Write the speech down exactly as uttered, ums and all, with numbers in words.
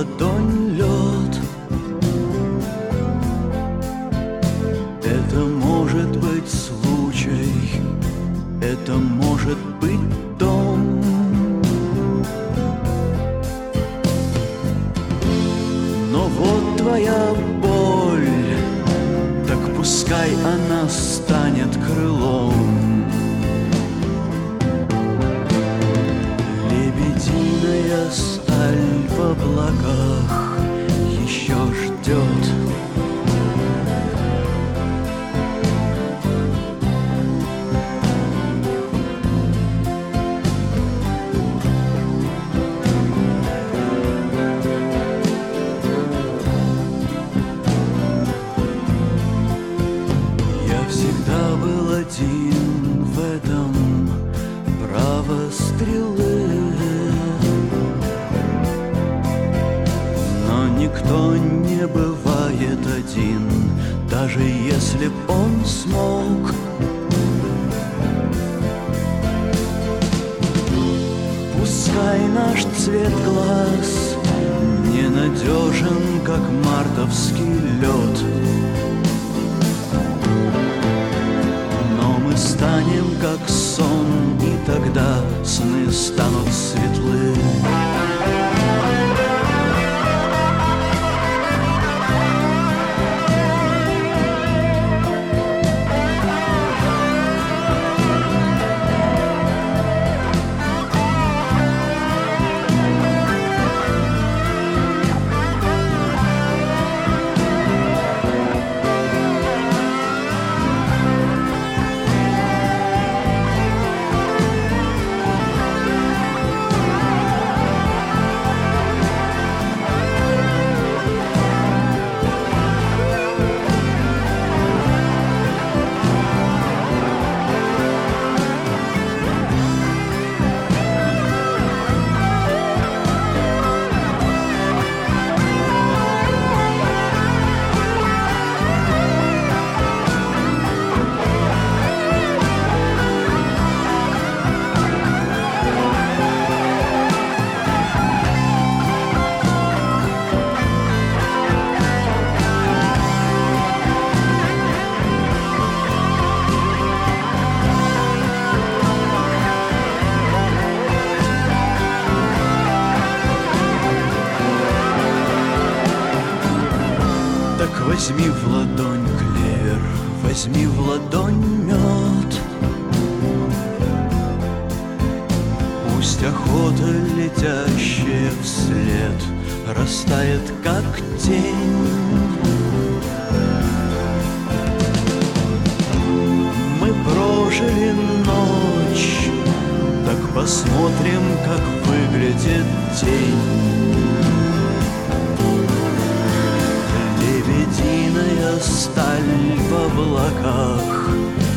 ладонь лед. Это может быть случай, это может быть дом. Но вот твоя боль, так пускай она станет крылом. Лебединая сталь в облаках еще ждет. Один в этом право стрелы, но никто не бывает один, даже если б он смог. Пускай наш цвет глаз ненадежен, как мартовский лед, мы станем как сон, и тогда сны станут светлы. Возьми в ладонь клевер, возьми в ладонь мед. Пусть охота, летящая вслед, растает, как тень. Мы прожили ночь, так посмотрим, как выглядит день. Лебединая сталь в облаках